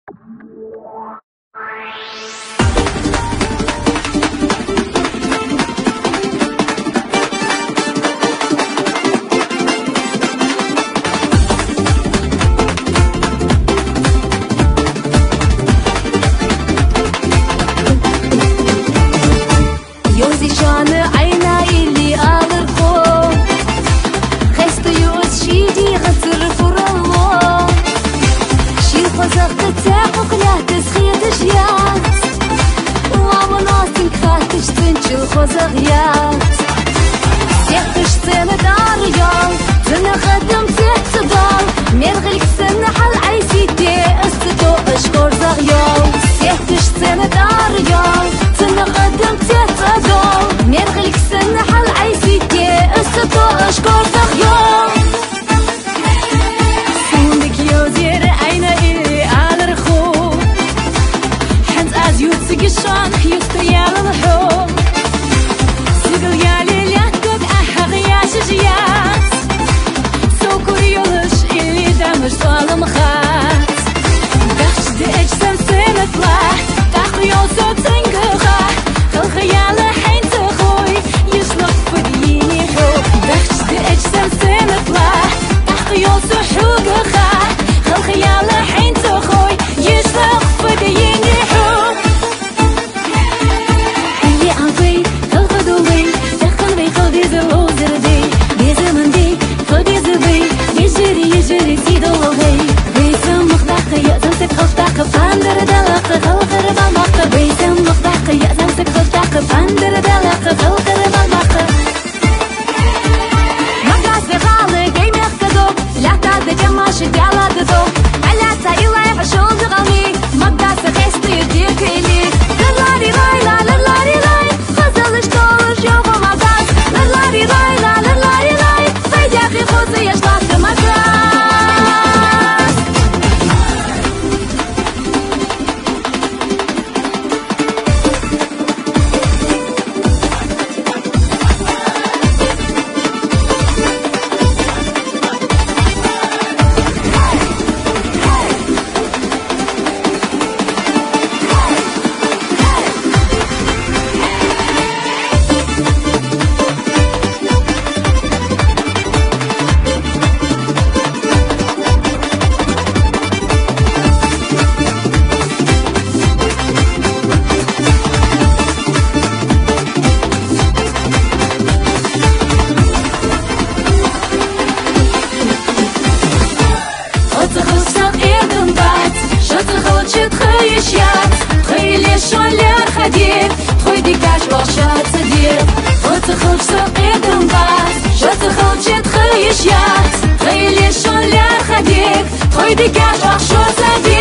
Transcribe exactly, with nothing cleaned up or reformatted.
الخزغيات سيحتش سنة داريال زنا خدم تحتضال مرغلك سنة حل عيسيتي استدو اشكور زغيال سيحتش سنة داريال زنا خدم تحتضال مرغلك سنة حل عيسيتي استدو اشكور زغيال سندك يوزير عين إلي على رخو حنت أزيوت سقشان يستريال الحب Slalom gaat, dacht de echtste zin klaar, dacht je al zo drinken gaat, heel gejale heen te gooi, je slacht voor die niet goed. Dacht de echtste zin klaar, dacht je al zo vroeg gaat, heel gejale heen te gooi, je slacht voor die niet goed. En je aan twee, heel goed doei, dacht kan wij goed deze lozer day, deze Monday, goed deze week, je jury, je jury, zie de فاندر دلق خلقر بالمق بيتم مخدق يأتمسك خدق فاندر دلق خلقر بالمق مقاس بخالق اي مخدوك لا تعد جماش ديالا ددوك على تايلا يفشل دغمي مقاس خيستي يديك إلي للاري لايلا للاري لاي خزل اشتولش يوفا مقاس للاري لايلا للاري لاي فيداخي خوزي يشلاك مقاس خيلي شو اللي خديك خويدي كاش وخشو صديق